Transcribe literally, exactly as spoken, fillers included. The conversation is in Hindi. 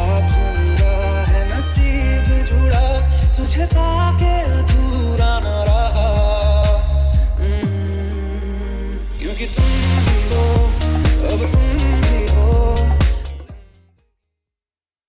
साथ मेरा है नसीब जुड़ा तुझे पाके अधूरा